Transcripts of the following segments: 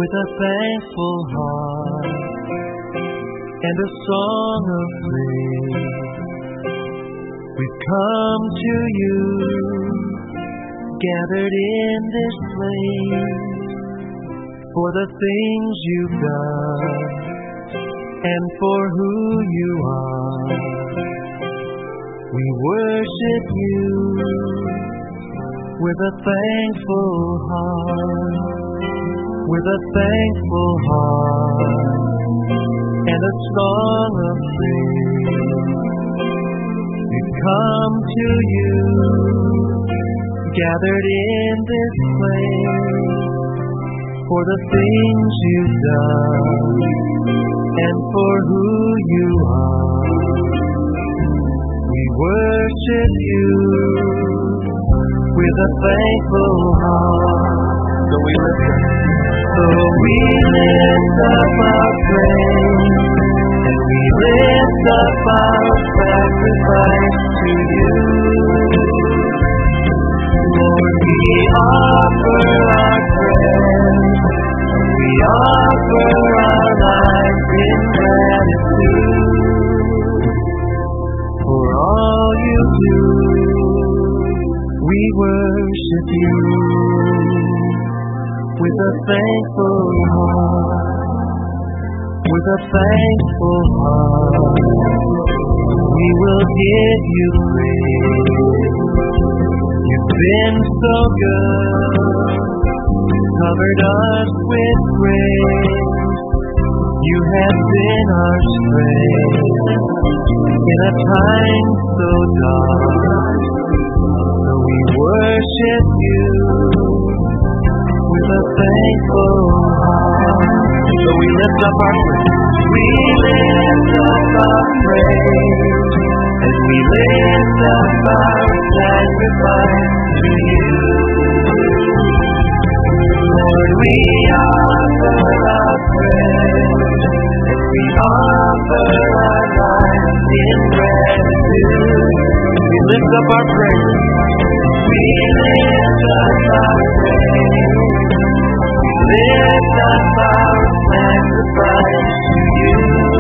with a thankful heart and a song of praise. We've come to you, gathered in this place, for the things you've done and for who you are. We worship you with a thankful heart, with a thankful heart and a song of praise. We've come to you, gathered in this place, for the things you've done and for who you are. We worship you with a thankful heart. So we lift up our praise, and we lift up our sacrifice to you. Lord, we offer our praise, we offer our lives in gratitude for all you do. We worship you with a thankful heart, with a thankful heart. We will give you praise. You've been so good, covered us with grace. You have been our strength in a time so dark. So we worship you with a thankful heart. So we lift up our praise. We lift up our praise, and we lift up our sacrifice to you. Lord, we offer our praise, and we offer our lives in gratitude. We lift up our praise. We lift up our praise. Lift up our sacrifice to you.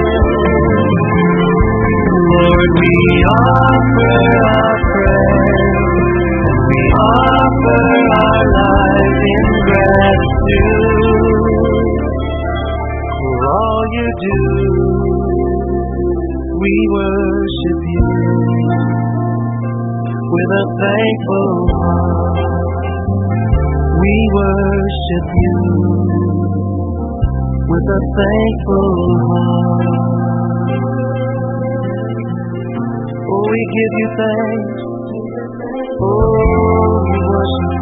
Lord, we offer our praise, and we offer our lives in gratitude for all you do. We worship you with a thankful heart. We worship you with a thankful heart. Oh, we give you thanks. Oh, we worship